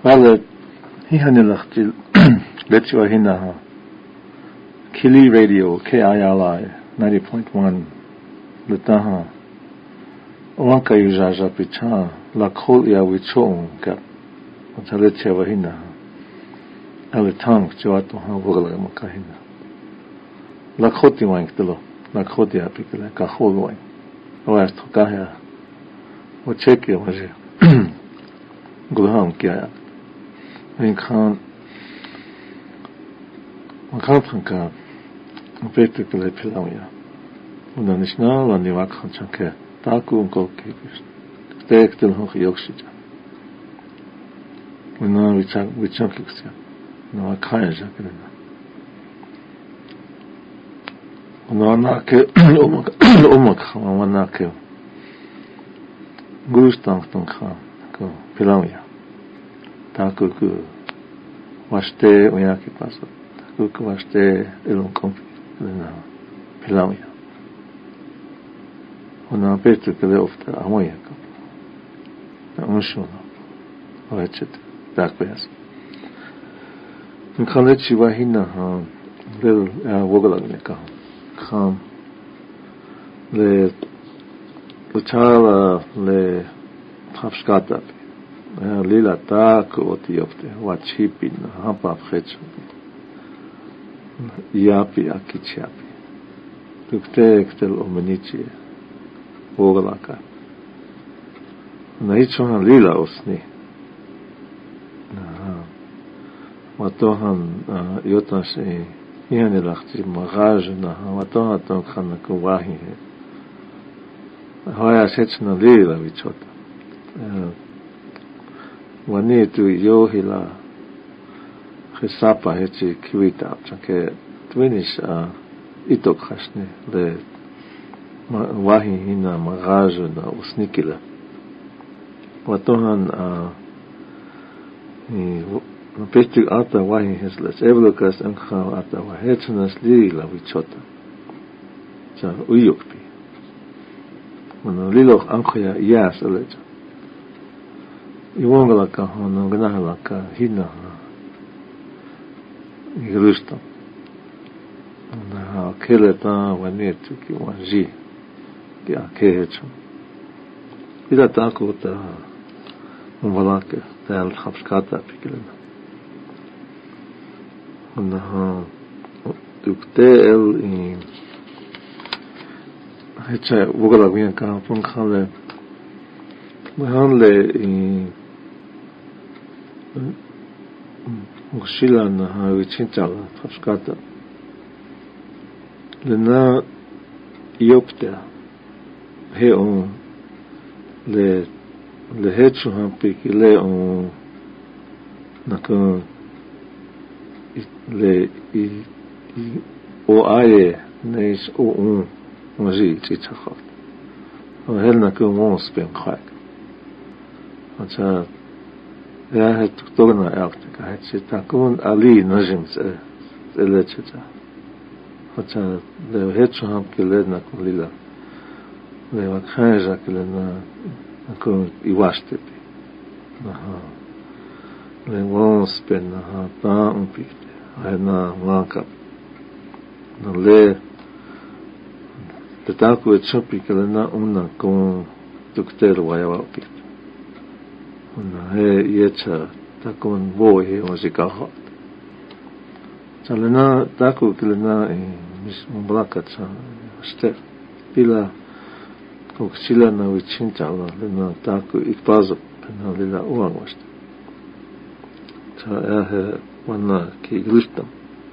Well, he hanilachtil letwa hina Kili Radio KILI 90.1 letaha wanka yujaja picha la khol ya wichong kap mataletia wahina aletang chawato ha wogala makahina la khoti wang telo la khoti apikala ka khol wang awas to kahya o cheki waje gulham kya in khan makaphanka particularly pilawya una nishna la niwak khanchake taku unko ki tektel ho yoksija una wichak kiksya no khaya jakena una na ke omak wana ke gustan kha ko pilawya taku ku waste oya ki paso taku ku waste elon kompi na pilawya ona petu kele ofta amoya ka na onshona ovechet takpes nkalechi wahina ha lel wogalagne ka kham le uchala le hafskata lila tak otiopte wachipin hapa phecho yapi akichapi tukte ektel omenichi wogalaka na ichona lila osni watohan yotas ihane lachti magaj na watohan ton khana ko wahi hoya sechna lila vichota wani tu yohila khsapa hechi kwita chake twinish itok khashne le wahi hina magaj na usnikila watohan pestu ata wahi heslas evlokas ankha ata wahetsnas lila vichota cha uyukpi wana lilo ankha yas aleja iwongala ka hono gnahala ka hina igrusta na keleta wanetu ki wanji ki akehecho ida tako ta umvalake ta al-khabskata pikilena na tukte el in hecha wogala bien ka pon khale mahanle in ushila na vichinchala khabskata lena iopta he on le hecho han pikile on nakon le o aye neis o mozi titachot o helna ko mons ben khak acha ya het togna yakta ka het takun ali najim elecheta acha le het ham kelena kulila le wakhaja kelena ko iwaste le mons ben ha ta un pit na waka no le taku chopi kelena una con tukter waya pit una he yecha takon boy musika hot salena taku kelena mis mblaka cha ste pila koksila na vichincha na taku ikpazo na lila uangwast cha wana ki gustam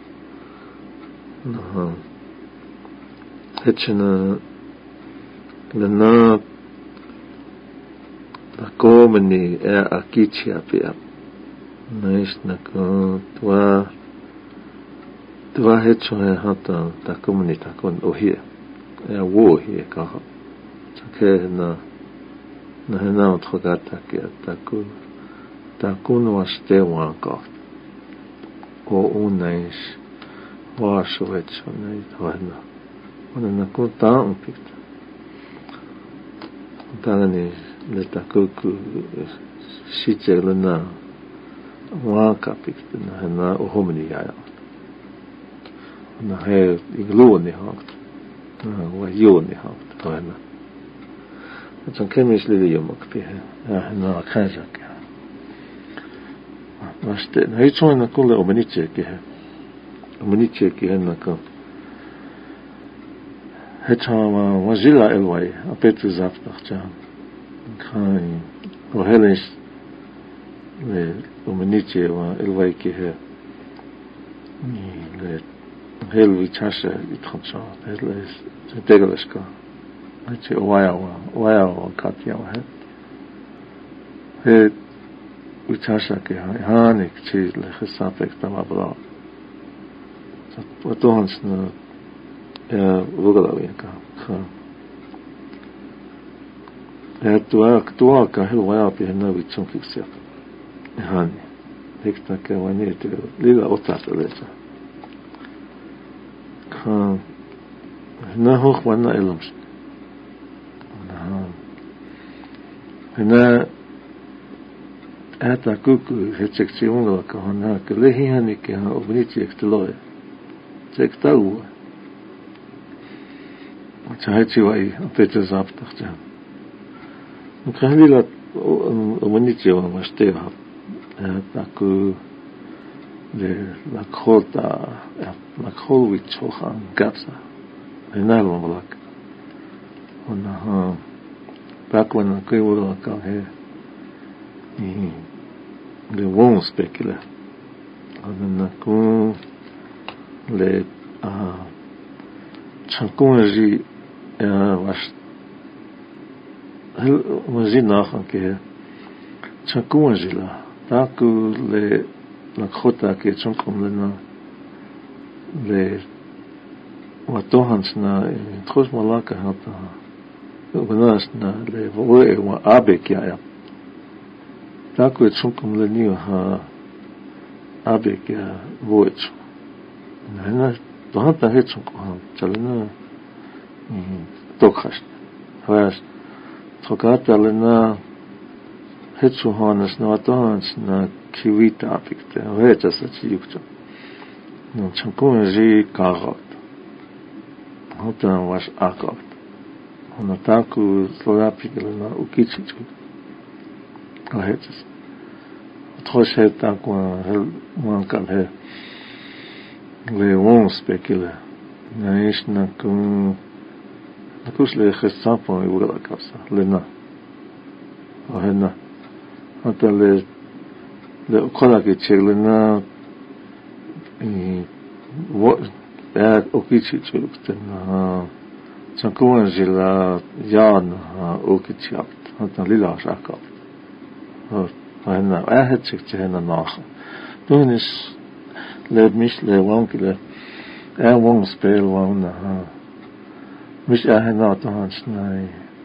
na hechna lena la komeni akichi apia nais na ko twa hecho hata ta komunita kon ohie wo hie ka ke na hena trogata ke takun waste wanka o unais washovet nei hana ona ko ta un pita tani le takuku sicherna waakapikte na ohomni ja na he igluuni hakt wa juuni hakt toina se on kemisli jumakti ja na kansak vaste no itsoina kulle omenitseki hennaka hetama wazila elwai apetu zaftachja kai ohelis le omenitse wa elwai ki he le heel vichasha itkhantsa heles tegaleska ache waya katya wa he vichasha ke hanik cheez le khsafek tamabla Tohans na vugalavika tua ka hel waya pi na vitsun kiksia hani hekta ke wani te lila otata lecha ka na hoch wana elums na ata kuku hetsektsiunga ka hana ke lehi hani ke ha obniti ekteloe sektaua Chahechiwai apetu zaptachja Mkhalila omanitio masteva taku de la khota la kholvichoha gapsa enalo malak ona bakwana kuiwala ka he de won specula ona ku le chankunji was was nachan ke chankunji la taku le la khota ke chankum le watohans na tros malaka hata unas na le voe wa abekia taku chankum le ni ha abekia voech na Tohanta hetsun kohan chalena tokhash has tokata hetsun hanas na tohans na kivita apikte hechas achiyukcha no chankun ji kagat hotan was akat ona taku slogapikela ukichichu hechas trosh taku hel mankan he le won specula naish na kus le khsapo ura kapsa lena ahena ata le kola ke chelena wo okichi chukten chankuan jila yan okichi ata lila shaka ahena ahetsik chena nach tunis le mich le wankele wong speel wana mich ahena tahans nai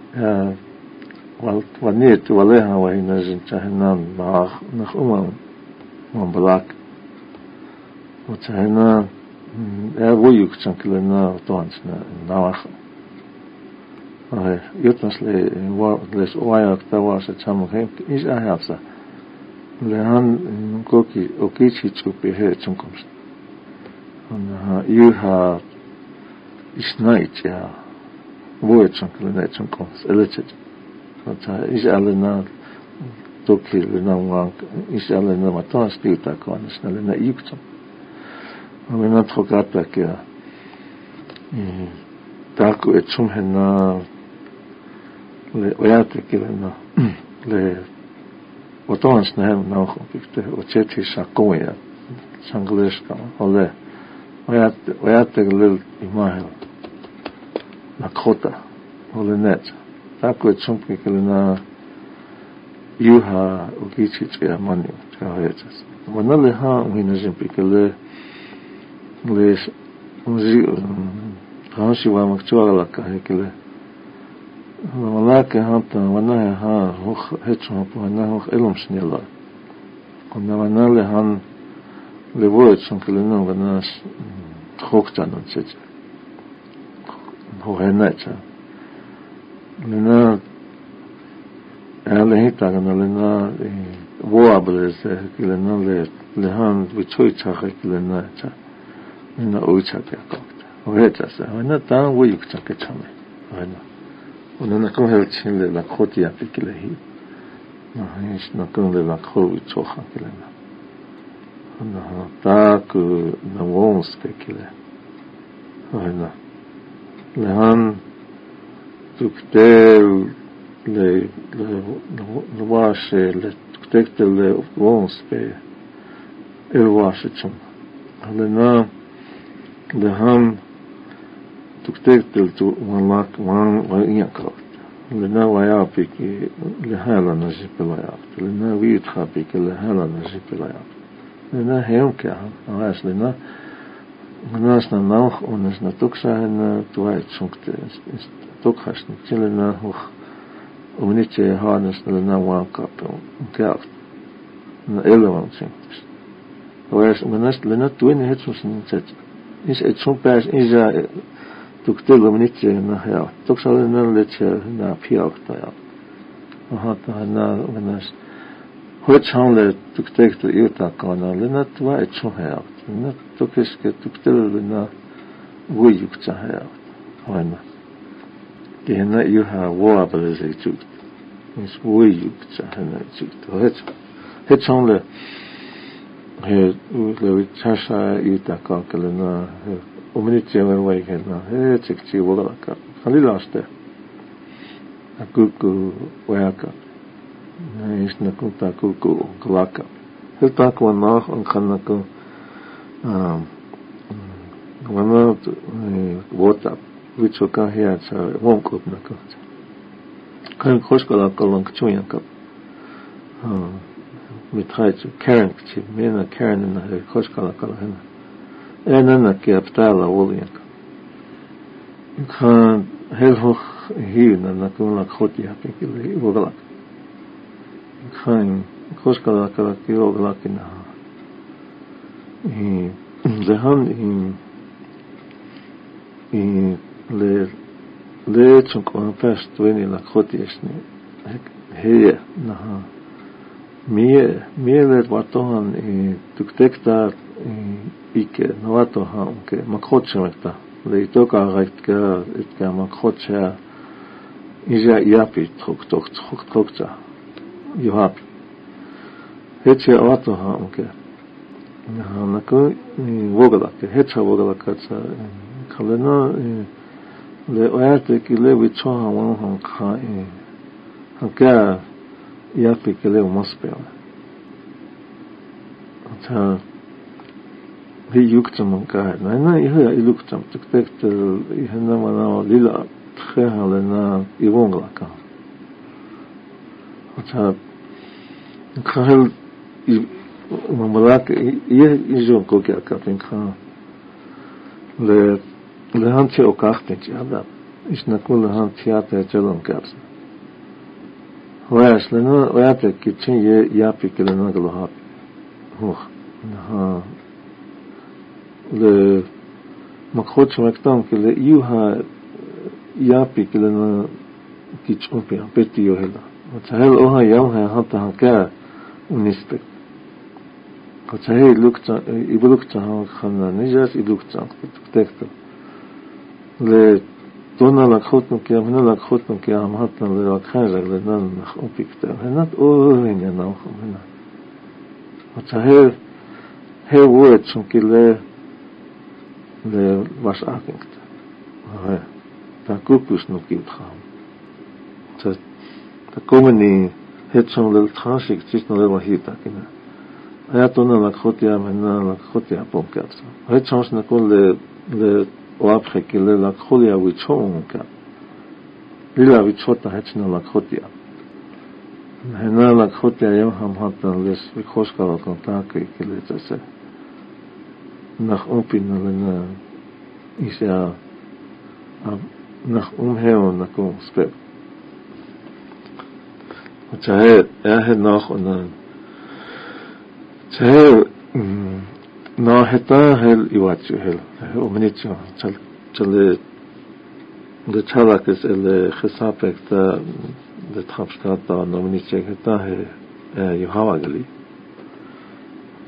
wanneer waleha wa ina zintahanan nach man balak watahena woyuk chankele na tahans na nawach jutnas le les wayak tawas chamu hem is ahapsa lehan koki okichi chupi he chunkoms ona yuha isnaicha voe chunkle ne chunkoms elechet ota is alena toki lena wang is alena matas piuta konas na lena yuktam amena trokata ke taku echum hena le oyate kilena le Otons na hem nog opikte ocheti shakoya sangleshka ole oyat lil imahel na khota ole net tako chumpi kelena yuha ukichi tsia mani chahetas wanale ha winazim pikele les unzi hansi wa makchuala ka hekele ولكن هذا وناه هو هتشون وناه إلهم سنيلا كنا وناه هن لبوت شون كلنا وناس خوكتان نسيت هو هناك لنا هلا هيتا كنا لنا بوا woables kilena le han vichoi chaga kilena cha na oicha ka ohecha sa na ta wo yukcha ke chame ana ona ko hel chin le khoti ya pikile hi na is na ko le kho vichoha kilena ana ta ku na wons ke kile ana le han tuktel le washe le tuktel le wons pe el washe chum alena le han tuktel tu walak wan wa inyaka le na wa ya pe ki le hala na jipela ya le na wi tra pe ki le hala na jipela ya le na hem ka as le na nas na noch und es na tuksa na tuai chunkte ist tukhas na chilena hoch umnitje harnes na na waka pe ka na elevan sintes whereas manas le na tuine hetsus sintet is et chumpas is tuktel umnitje na ja tuksa na leche na piakta ja aha ta na manas hoch hanle tuktek tu yuta kana le na tuai chuha na tukes ke tuktel na wuyukcha ja hoina kena yuha woables echut is wuyukcha hana echut het chanle he le chasha yuta ka kalena omnitje we kena he chikchi wola ka khalilaste akuku waka na is na kuta kuku klaka het tak wa nach an khanako wana WhatsApp which oka here sa wonko na ka kan khoskala kalon kchuya ka mit hayt Karen kchi mena Karen na khoskala kalon ena na ke aptala wolya kan helhoch hier na kun la khoti hape ki wogala kan khoskala kala ki wogala kina zahan in le chunko fast when la khoti esne he na mie le watohan tuktekta ike na watohan ke makhotchmekta le toka rakka itka makhotcha ija yapi tok yuhap heche watohan ke na ko wogala ke hecha wogala ka kalena le oyate ki le vichoha wan han kha hanka yapi ke le mospe ata hi yuktam ka na iha iluktam tiktek ihna mana lila khalena iwongla ka ata khal mamalak ye ijo ko kya ka pinka le hanche okachte chada is na kul han theater chalon kaps hoas le no oyate kitchen ye yapi ke le no glo hap hoch na le makhot maktam ke le yuha yapi ke le no kitchen pe petio hela otsahel oha yam ha hata ka unispe otsahel lukta ibulukta han khana nijas ilukta tekto le dona la khotno ke amna la khotno ke am hatna le rakhaza le nan opikta hanat oringa na khona otsahel he word chunkile le was akinkt ha ta kukus no kilt kham ta komeni het son le transik tis no le wahita kina ayatona la khotia mena la khotia ponkats het chans na kol le oapre ke le la kholia wichonka lila wichota hetsna la khotia hena la khotia yam ham hatan les vikhoska la kontakte ke le tse nach opin na isa nach umheon na kon spel Tsahe nach und tsahe na heta hel iwachu hel omnitio chale de chalak es el khasapek ta de trapskata no omnitio heta he yuhawagali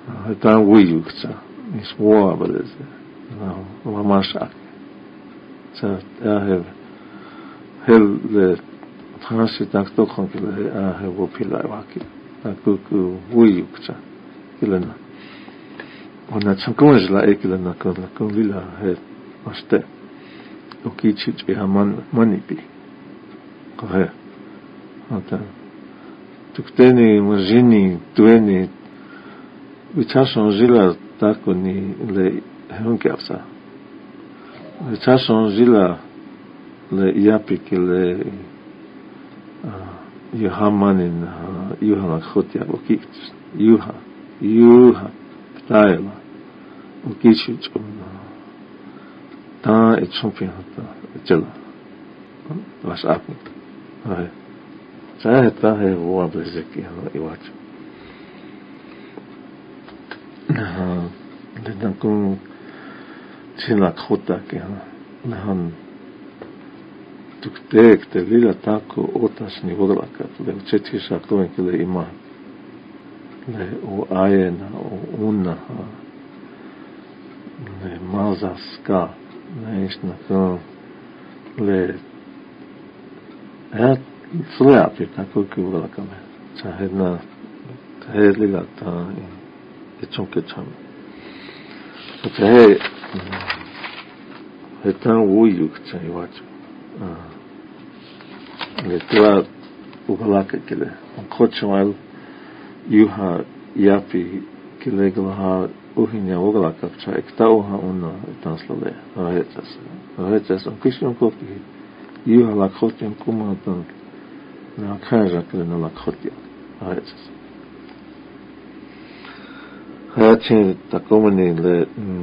Hetan wiyuksa is woabeleze wa mashak sa have hel le transitak to konkile have wopila waki akuku wiyuksa kilena ona chankonjla ekilena kon lila he aste okichich e haman manipi kohe ata tukteni mojini tueni Vichashon Zila tako ni le Hunkapsa. Vichashon Zila le Yapik le Yuhamanin Yuha Khotia Okit Yuha Ptaila Okichich Ta et champion Jela was apnik. Hai. Sa ta he wa bezeki iwach. Dan kun sila khota ke han tuktek te lila tako otas ni voglaka le cheti sa to ke le ima le o ayena o una le mazaska ne isna ko le at flea pe tako ke voglaka me sa hedna he lila ta Echonke cham. Okay. Hetan wuyuk chay wach. Letua ugalaka kile. Kochwal yuha yapi kile galaha uhinya ugalaka chay. Ekta uha una tanslale. Ahetsas. Kishon kopi yuha lakhotian kumatan na kaja kile na lakhotia. Ahetsas. Hachi takomani le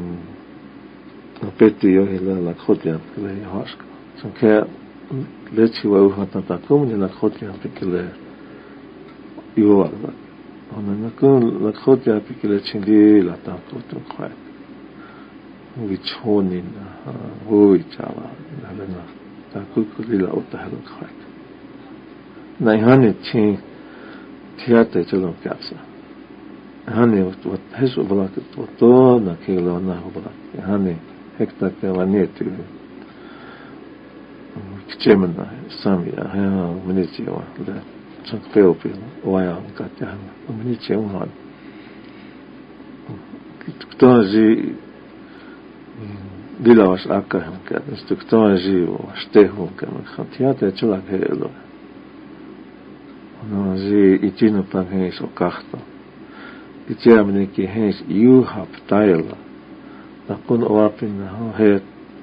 peti yohila la khotia le haska so ke le chiwa uhata takomani la khotia pikile yuwa ona nakun la khotia pikile chindi la takoto khwa wichoni na oi chawa na takukuli la otahalo khwa na hani chi tiate chalo kapsa Hani wat hesu balak to na kilo na balak hani hekta ke vanetu kichemna sami ha miniti wa la chak peopi waya katya miniti wa kitoji bila was akka ka kitoji stehu ka khatiata chula helo no ji itino panhe so kahto Ichiamne ki hens yuha ptaila nakun oapin he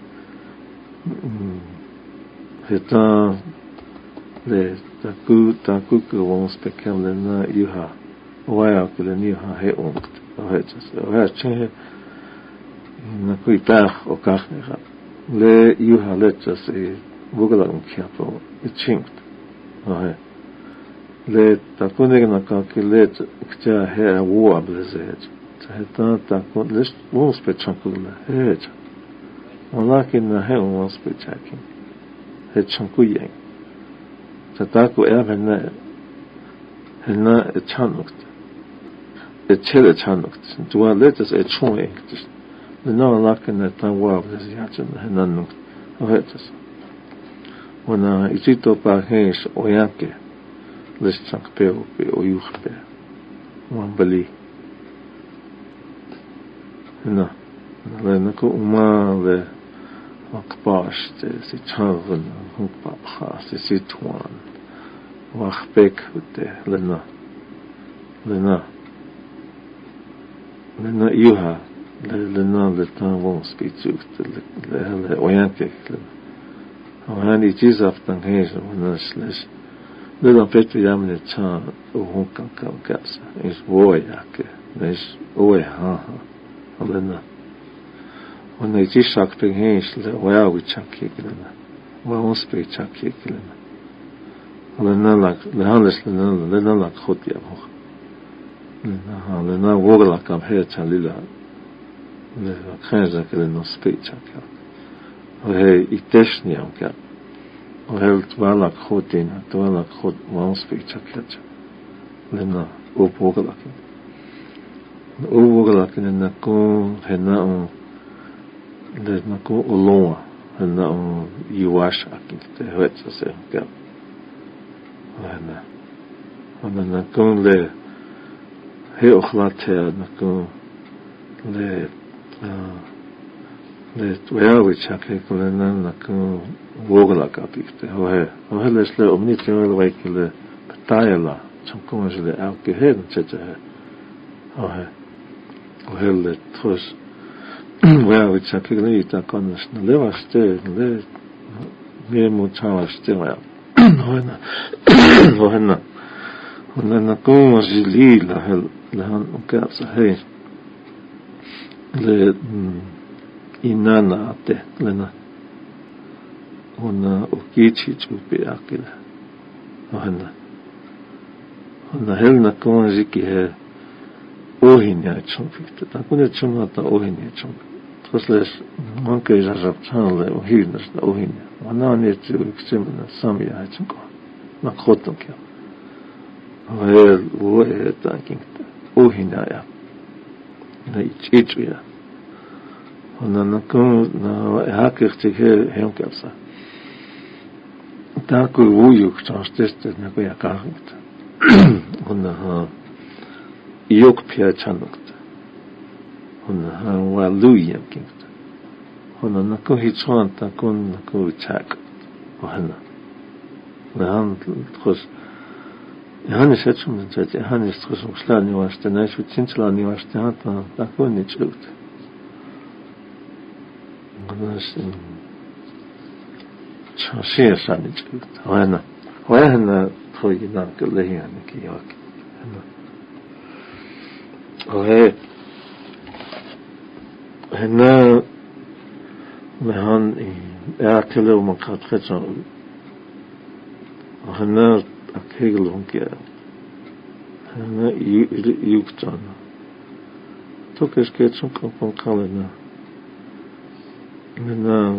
hetan le taku won spekem le na yuha oaya kule ni ha he onkt ohetas oha che na kuita okach le yuha letas e vogala unkiapo ichinkt ohe le takune na kalkulet kja he wo ablezet ta takun list wo spechakula he walakin na he wo spechakin he chankuyen ta taku erna hena chanukt chele chanukt duwa letas chonge le no lakin na ta wo ablezet hena nukt ohetas wana itito pa hes oyake Listchak peo pe oyuchpe wambali na le ko uma le akpash te si chaven hukpa kha si tuan wachpek te le na yuha le na le tan won spitsuk le oyante le aftan hes na slash Lila petu yamne cha uhunkan kam kapsa is woyake is ha alena ona iti shak pe hens le waya wi chakki kilena waonspe chakki kilena alena le hanles le la khotia ho le wogla kam he cha lila le khaza kilena spe chakka he iteshni am kap Ohel twala khotina twala khot wans pe chakya lena opogala Uwaglakin nakun hena le nakun ulonga hena yuwash akin te hetsa se ka hena nakun le he okhlate nakun le tuyawi chake kulena nakun uwaglak apikte hohe lesle omni tiwel waikile patayala chamkun jle auke he tete hohe le tros well it's a pigli ta konas na levaste le me muchaste wa hoena na como zili la han ukasa he le inana ate lena ona ukichi chupi akila hoena hel na como ziki he ohinya chumfikte ta kune chumata ohinya chumfikte Tosles manke jarab chanle ohirnas na ohinya ana ne tu eksemna samia hachko na khoton kya wo ta kinkta ohinya ya na ichya ona na ko na hakirte he henkapsa ta ko wuyuk chanstest na ko ya karnta ona yok pia chanukta hona waluya kinta hona nako hichanta kon nako chak hona han tros han setchum zet han ist tros slani was der nice mit zinslani was der hat da kon nicht gut das chashia sanit gut hona toy na gelehan kiyak hona هنا مهان اعتلو من قد خدشان هنا اكيغلون كيا هنا يوكتان توكس كيتشون كمبون كالنا هنا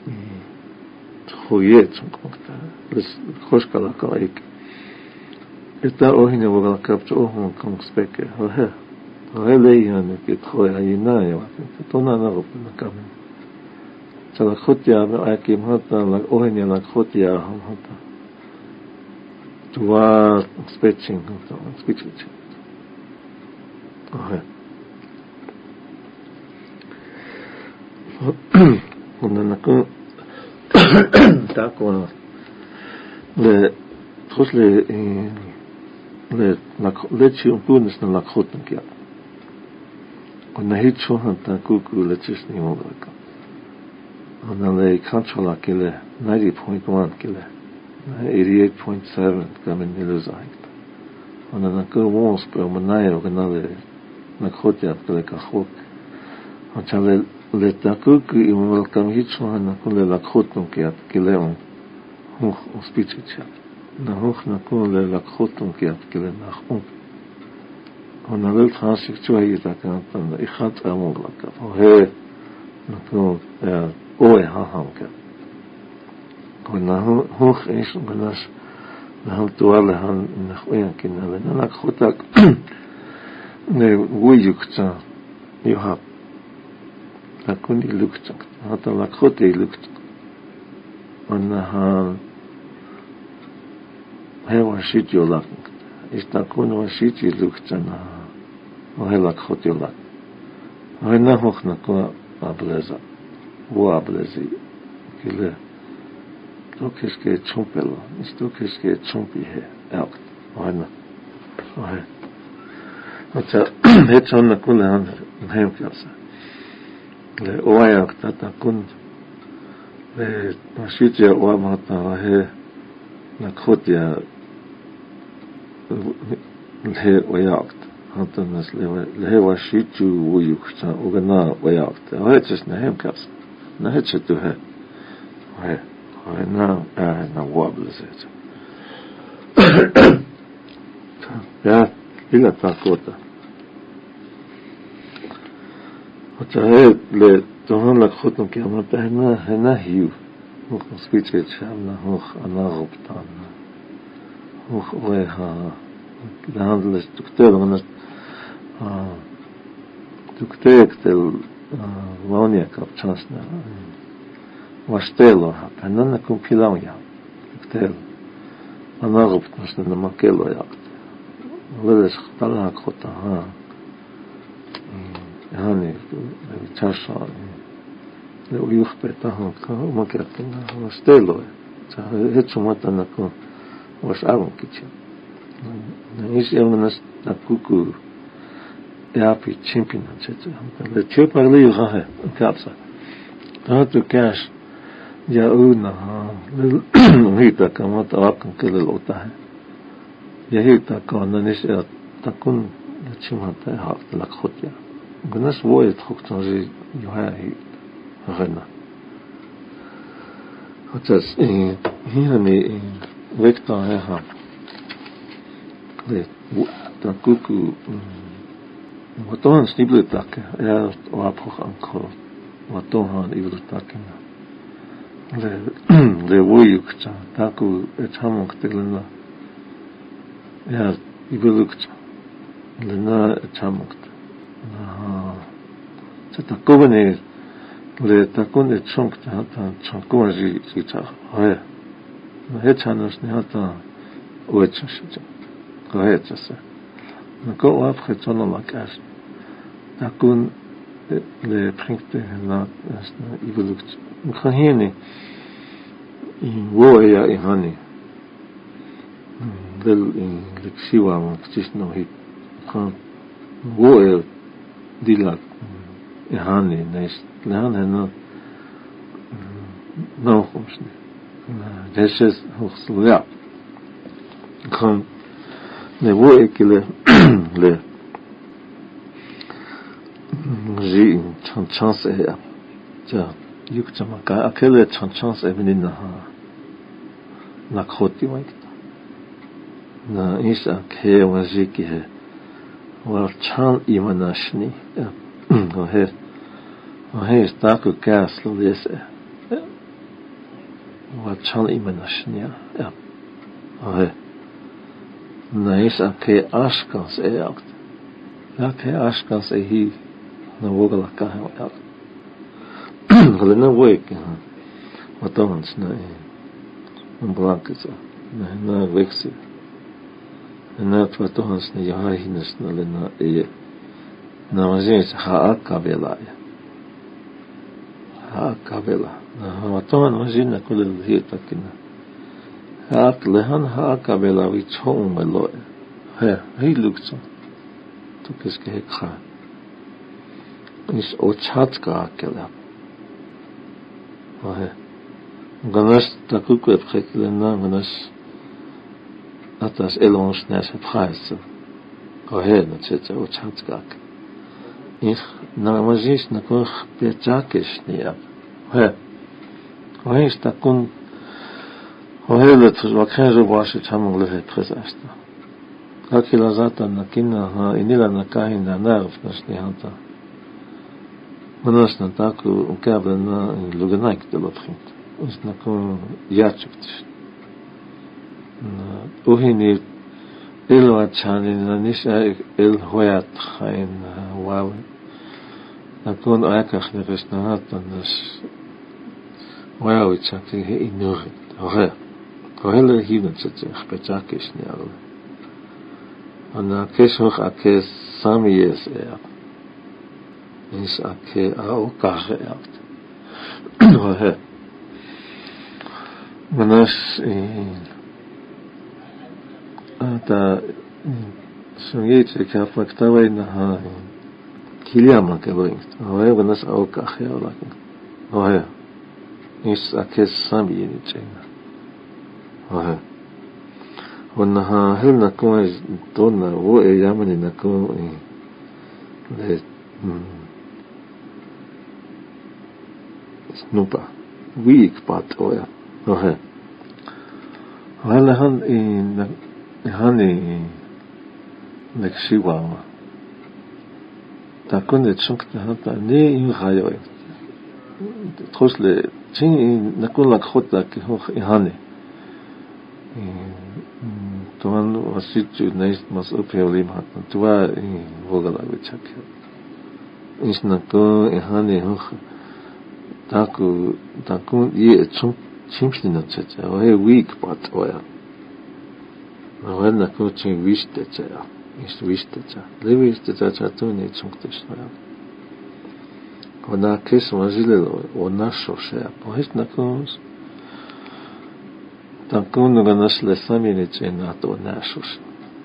تخويتشون كمبتا بس خوش كالا كالايك اتا اوهنا وغلا كابتش اوهن كمكسبكي هوه Relejane ke khoya inaye to na rupna kam chala khotia akim hata la ohenia la khotia hata tuwa spetching speech ona ko ta ko le khosle le chi un punes na la khotn kia ona hitcho hanta kuku le chisni mogaka ona le controla kile 90.1 kile 88.7 kamen niluzaik ona na ko mos per manayo kanale na khotia kile ka khok ona le ta kuku I mogaka hitcho hana kule la khotn kia kile on hospital na hoch na kule la khotn kia kile na khon ona le transik chuai ta kan I khat amogla ka he na ko oe ha ka ona hoch is ganas na han toale han na khoya kinale na khotak ne wuyukta you have na kundi lukta hata la khote lukta ona han he wa shit yo la ista kun wa shit lukta na وهلا خطي الله هنا هوخنا كوا أبلزا هو أبلزي كله تو كيسكي تشومبلا استو كيسكي تشومبي هي أوت وهنا وهي حتى هتشون كل هان نهيم كاسا له أويا كتاتا كون له ماشيتيا واماتا وهي نخطيا له وياكت Antanas le was shitu wuyukta ugana wayakta hetes na hemkas na hetsa tu he na wables it ja ila takota hota le tohan la khotn ki amata hena hiu hoch speech chamna hoch anaruptan hoch weha da handles doktor tukteektel launiakap chansna vastelo hanana kun pilauja tuktel anarupt nasna makelo jakt veles talakota ha hani chasha le uyuhpeta ha makatna vastelo ta hetsumata ko was avonkicha is evnas nakuku yapi champion etc le cheparli ha kapsa tanto cash ya una hita kamata akan kele lota ya hita kana nisha takun chimata ha la khotya gnas voye troktanji yoha hana hotas hier ne vector ha le takuku Waton snibble takke, ja, wapoch anko, waton han ibelutakken. Le wujukta, taku ethamok teglena. Ja, ibelukta. Le na ethamok. Takovene le takun etchonkta hata chonkuma zita. Hoya. Na hetchanos ne hata uetchashita. Kohetsasa. Go up getona makas. Takun le prinkte na evolukt. Khahene in woya ihani. Del in lexiwa moktis no hit. Khan woya dilak ihani nes lan no no khumsni. Deses hoxlya. Khan le woya kile le ji chance ya ja yukchama ka akele chance evenina ha na khoti waikta na isa ke waziki he wa chan imanashni ya he staku kaslo dese wa chan imanashni ya he na isa ke ashkans akt ya ke ashkans hi na vogala ka ha galena voik watons na blankesa na vexi na watons na yahinas na lena na vazes ha akavela na waton vazina kule hieta kina ha lehan ha akavela vi chom melo he looks to kiske he kha is ochatska akela ganas takuku epkhelena ganas atas elons nas prais na tsetsa ochatska ich na mazis na koch pechakes nia is takun let vakhenzo bashi chamong le presasta akila zata na kina ha inila na kahina nerv nasnihanta Manasna taku ukabla na luganak de lotchint. Ons na kon yachukt. Na uhini elwa chani na nisha el hoyat khain waw. Na kon ayakach ne resna hatan nas waw chakti he inur. Ohe. Kohele hivn tsetse khpechakis ne al. Ana keshoch akes samies is ake au kahe out ohe manas ata sungit ke afaktava na ha kiliama ke boing ohe manas au kahe ala ohe is ake sami ni chena ohe wana ha helna ko is donna wo yamani na ko le Snupa week pat oya ohe hala han in hani lexiwa takun de chunkta hata ne in hayo trosle chin nakun la khota ki ho hani toman wasitu neist mas uphelim hat tuwa vogala vichak isnako ehani hoch taku ye chimplina chacha ohe week pat oya na ko chim viste chacha is viste chacha leviste chacha to ne chungtes oya ona kes mazile ona shosha pohest na ko taku no ganas le samine chena to na shosha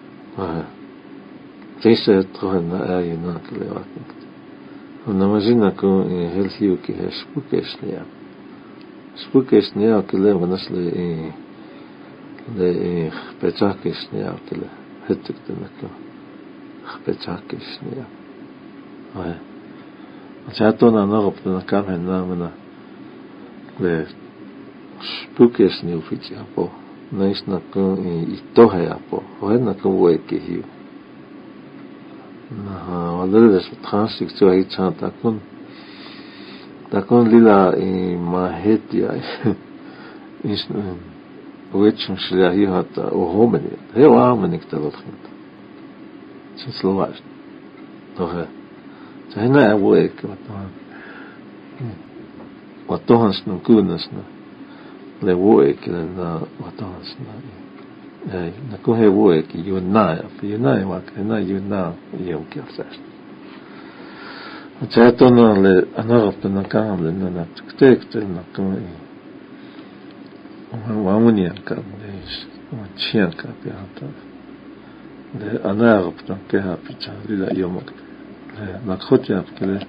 Tese trohen aje na klevaknik. Ona mazina ko helhiu ki spukesnia. Spukesnia kele vanas le pechakesnia kele hetuktena ko. Pechakesnia. Ai. Achatona nagoptena kamen namena le spukesnia ufitsia po. Naisna ko itohea po. Hoena ko weke hiu. Walleres transik zo hij zat takon lila mahetia is wetchum shlia hi hat ohomeni heel amenik dat ging het slowas toch zijn er week wat toch eens nog kunnas le week en wat toch eens na ko he woe ki yuna wa kana yuna yom kirsas achato no le anarap na kam le na tek na ko wa munia ka is wa chia ka piata le anarap na ke ha picha la yom le na khotya ke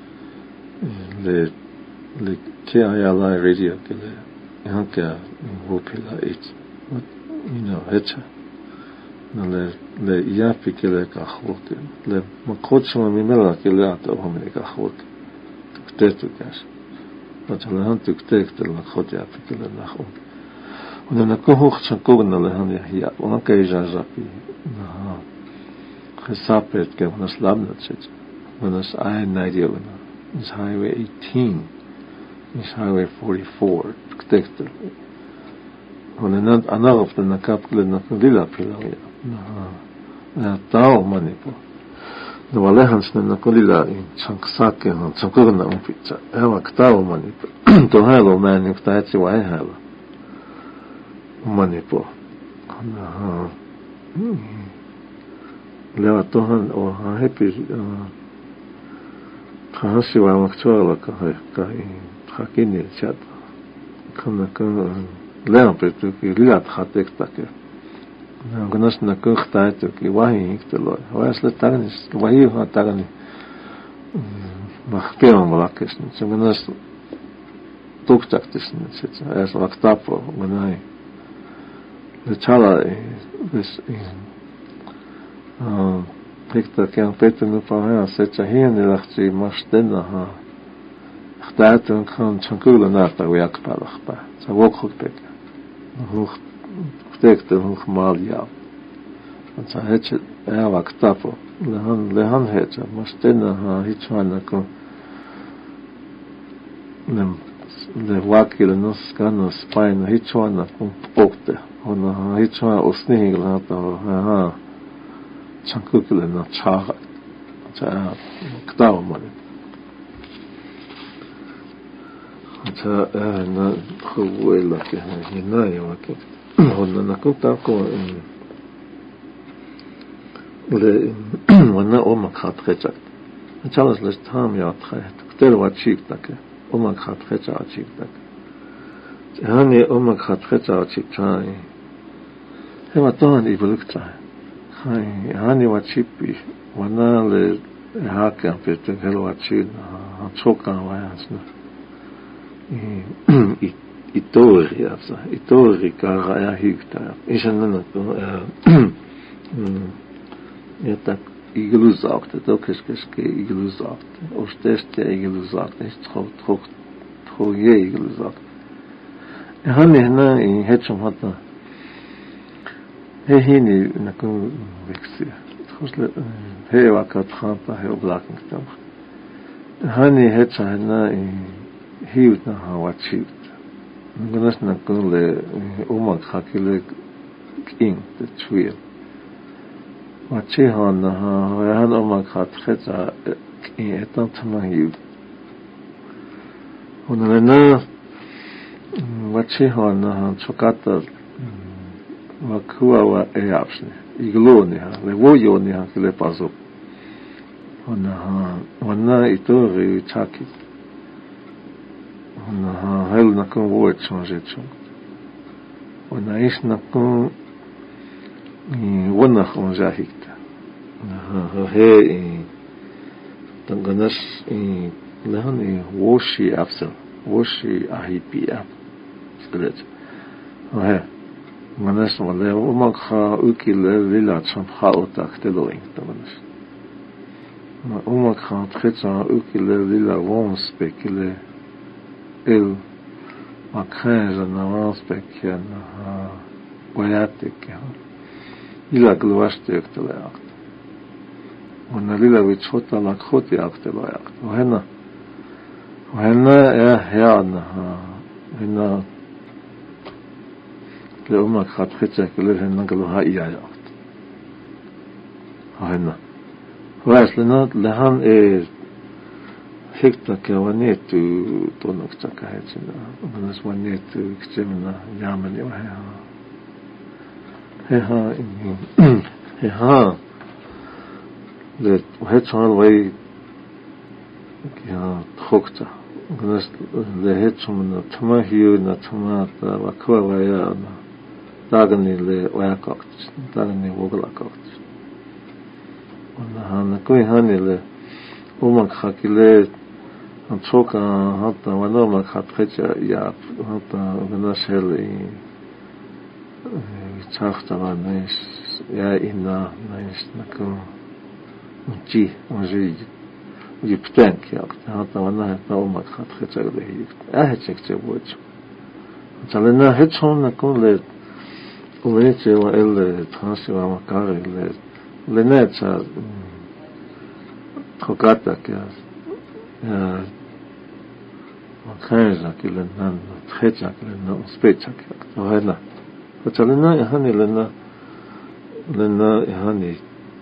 le ke ya la radio ke le hanka hopila it hecha le yapi que le cajote le macocho mi mela que le ata hombre cajote tuktetu kas patala han tuktekte la khote yapi que le nacho ona na kohoch chakogna le han ya ona ke jazapi na khasapet ke ona slamna chet ona I idea ona is highway 18 is highway 44 tuktekte ona anarop na kapkle na lila pilawia na tao manipo no walehans na kolila in chanksake han chankogna umpitsa ewa tao manipo to halo man if that's why I have manipo na lewa tohan o happy khasi wa makchola ka hakini chat kana leon petu ki liat khatek take na ganas na kukhta to ki wahi iktelo was le tagnis wahi ha tagni mahkeon malakes so ganas tuktaktis nitsa as vaktapo ganai le chala this pekta kan petu no pa ha secha hien lachti mashtena ha khtaatun kan chankula nata wiak palachpa sa wok pek hoch tekte hoch mal ja und sa het vaktapo lehan het mashtena ha hichwana ko le wakil nos kanos pain hichwana ko pokte ona hichwana osni glata ha chankukle na chaga cha ktaw mal ta na khowela ke hina ya ke ona na kuta ko le ona o ma khatrecha chalas le tam ya tret tel wa chik tak o ma khatrecha chik tak hani o ma khatrecha chik tai he ma ton I volukta hani wa chipi ona le haka petu helo wa chik ha choka wa yasna itori ka ja hygta isn't ja tak igluzakt het ook is igluzakt of teste igluzakt is trop je igluzakt han hna in het som hat he hini na ko vexi khosle he wakat khapa he oblakn toch hani het hna in hiut na hawachit ganas na kule uma khakile king the twil wachi han uma khat khetsa etantamahil unalena wachihana chokata wakua wa eapsne igloni ha le voyoni ha le paso ona itori chaki ona hel na kon voet changer chon ona is na kon wona kon jahikta he tanganas lehani woshi afsel woshi ahipia sklet he manas wale umakha ukile lila cham khaotak teloing tanganas ma umakha tretsa ukile lila wons bekile il makhaja na wons bekena boyatik ila glwaste ektelak ona lila vichota la khoti aktelak وهنا يا هنا لو ما خطتك لهنا قالوا هاي يا هنا واسلنا لهم فكرة كونيت تونك تكاهتنا وناس ونيت كتمنا يعمل وها وهي صار وي يا تخوكتا وناس لهتهم تماهيو نتمات وكوا ويا داغني لوياكوت داغني وغلاكوت ونهان كوي هاني ل ومك خاكيله انتوكا حتى ونوما خاتخجا يا حتى وناسل تاختا وناس يا إنا ناس نكو جي وجي يبتنك يا حتى وانا ومك خاتخجا له اهچك تبوچ تلنا هچون نكون وليتي وإل ترانسي ومكاري لنيتا تخوكاتك يا مكاريزك لنان تخيتك لنان سبيتك وهنا فتلنا يهاني لنا يهاني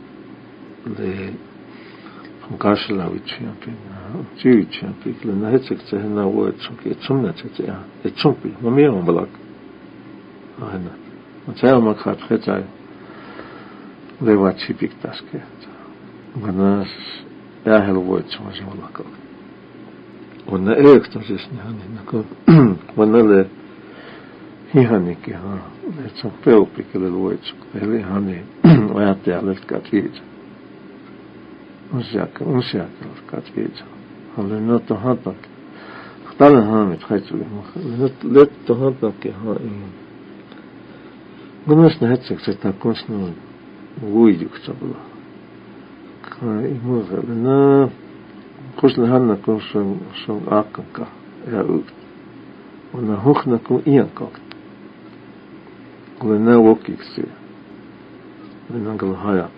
مكاشلا ويتشيامبين جيوتشيامبين لنا هيتك تهنا ويتشوكي اتشمنا تتيا اتشوكي مميون بلاك وهنا وتايا مكات خيتاي لواتشي بيكتاسكي وناس اهل ويتشوكي ولاكو ونا ايكتاسيسني هاني نكو ونا هيهاني كي ها لتشوكيو بيكي للويتشوك هلي هاني وياتي على الكاتريج ونشاك الكاتريج هلي نوتو هاتك اختارن هامي تخيتو لت تهاتك ها وناس نهتك ستاكونسنو ويدك تبلا كاي مغلنا خوش لهنا كون شون اكنكا يا اوت ونا هوخنا كون ايانكا لنا وكيكسي لنا قال هيا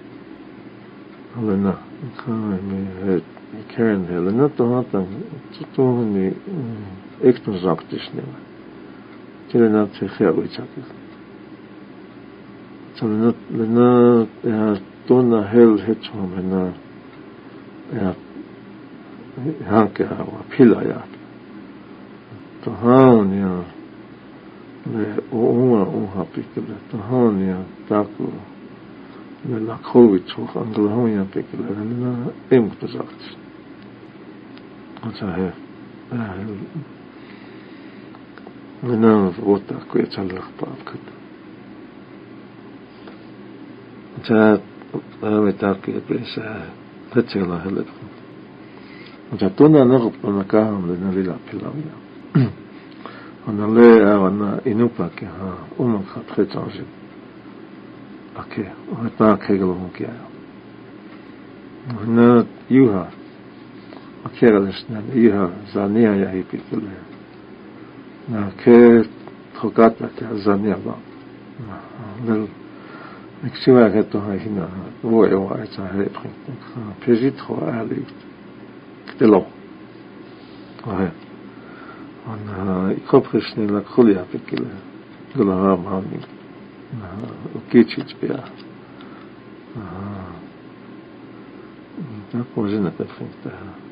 لنا كاي مي كان لنا تهاتا تتوني اكتنزاكتشني تلنا تخيا ويتشاكي لنا يا تونا هل هتشهم هنا يا هانكا وبيلا يا تهان يا وما بيكلا تهان يا تاكو لا خويتش وانغلهم يا بيكلا لنا امتزاكت أنت لنا وطا كويت على الخطاب كده جاء متاكي بيسا تتلا هلك وجاتونا نغب نكاهم لنا ليلا بلاويا أنا لا أنا إنوباك ها خط خيتانجي أوكي وهتا كيغلهم كيا هنا يوها أوكي غلشنا يوها زانيا يا هي بيكله نا كي تخوكاتا زانيا با نل نكسيوا كتو هنا هو يوعي تاهي بيجيت خو أهلي كتلو وهي أنا يكبرشني لكوليا بكله كلها مامي وكيتشيت بيا Pozina perfekta.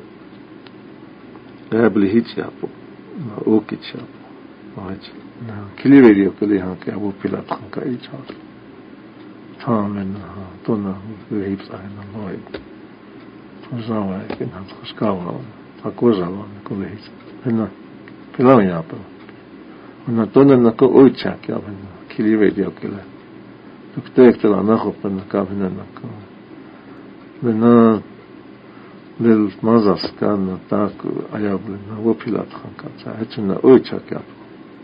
Äbli hitjapu. No ukitjapu. Ohet. No kilivedio kuli hanke abu pilat hanka ichal. Taamen tonna hipsaina moi. Osawa ekin han skauna. Akosawa kuli hit. Henna pilaun jaapa. Onna tonna ko uitsak ja kilivedio kuli. Tuk teektela nahoppen kavinen nakko. Venä lel mazas kan tak ajablen wopilat khanka hetuna uitsak ja.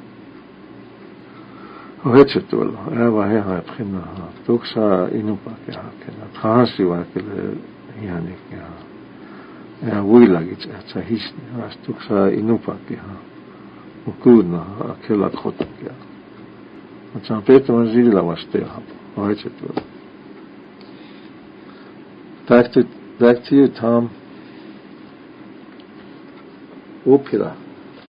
Ohetsutul eva heha pkhina tuksa inupa ke hakena khasi wa ke yani ja wuilagit cha hisni as tuksa inupa ke ha ukuna akela khotak ja. Acha petro zilla waste ha ohetsutul. Back to you, Tom. Whoopila.